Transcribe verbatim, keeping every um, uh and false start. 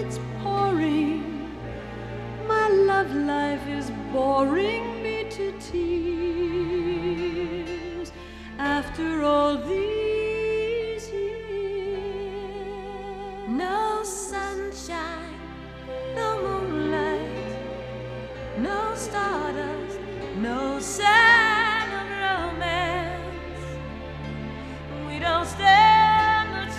it's pouring. My love life is boring me to tears after all these years. No sunshine, no moonlight, no stardust, no sad.